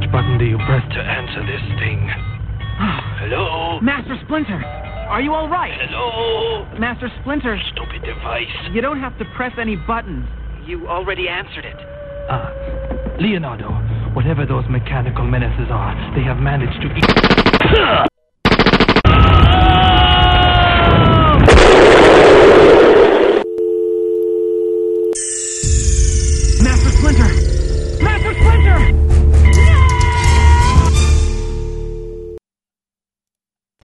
Which button do you press to answer this thing? Hello? Master Splinter, are you all right? Hello? Master Splinter, Stupid device. you don't have to press any buttons. You already answered it. Leonardo, whatever those mechanical menaces are, they have managed to Master Splinter!